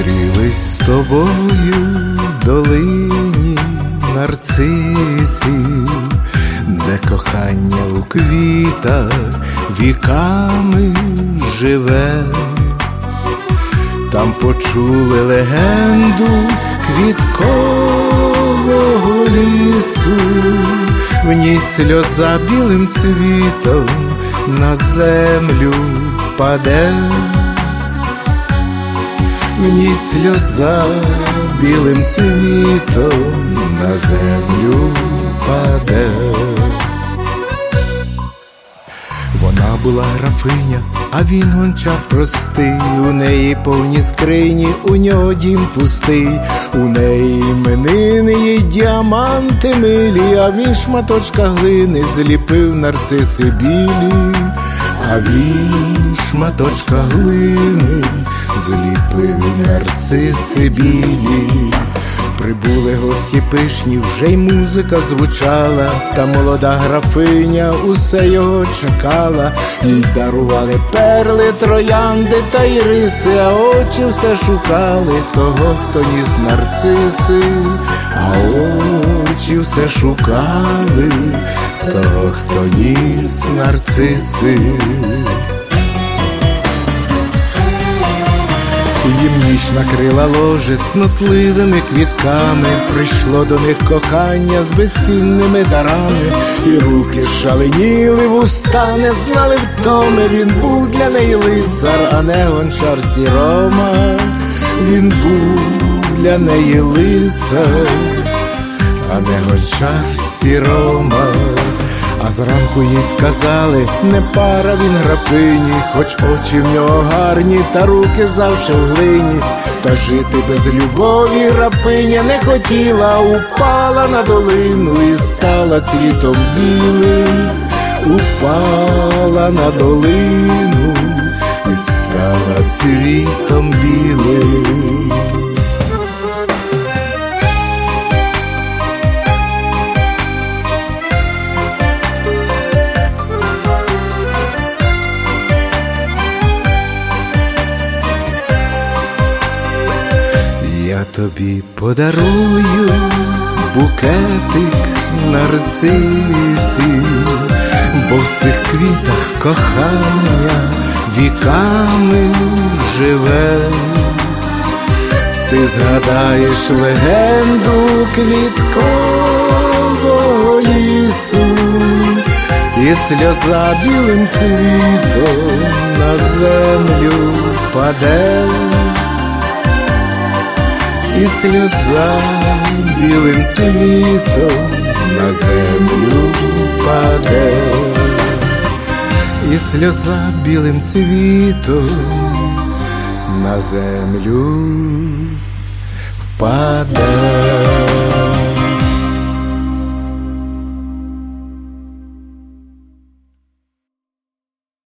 Зустрілись з тобою в долині нарцисів, де кохання у квітах віками живе. Там почули легенду квіткового лісу, в ній сльоза білим цвітом на землю паде. В ній сльоза білим цвітом на землю паде. Вона була графиня, а він гончар простий. У неї повні скрині, у нього дім пустий. У неї іменини, їй діаманти милі, а він шматочка глини зліпив нарциси білі. А він шматочка глини зліпив нарциси білі. Прибули гості пишні, вже й музика звучала, та молода графиня усе його чекала. Їй дарували перли, троянди та іриси, а очі все шукали того, хто ніс нарциси. А очі все шукали того, хто ніс нарциси. Їм ніч накрила ложе цнотливими квітками, прийшло до них кохання з безцінними дарами. І руки шаленіли, вуста не знали втоми. Він був для неї лицар, а не гончар сірома. Він був для неї лицар, а не гончар сірома. А зранку їй сказали, не пара він графині, хоч очі в нього гарні, та руки завше в глині. Та жити без любові графиня не хотіла, упала на долину і стала цвітом білим. Упала на долину і стала цвітом білим. Я тобі подарую букетик нарцисів, бо в цих квітах кохання віками живе. Ти згадаєш легенду квіткового лісу, і сльоза білим цвітом на землю паде. І сльоза білим цвітом на землю паде. І сльоза білим цвітом на землю паде.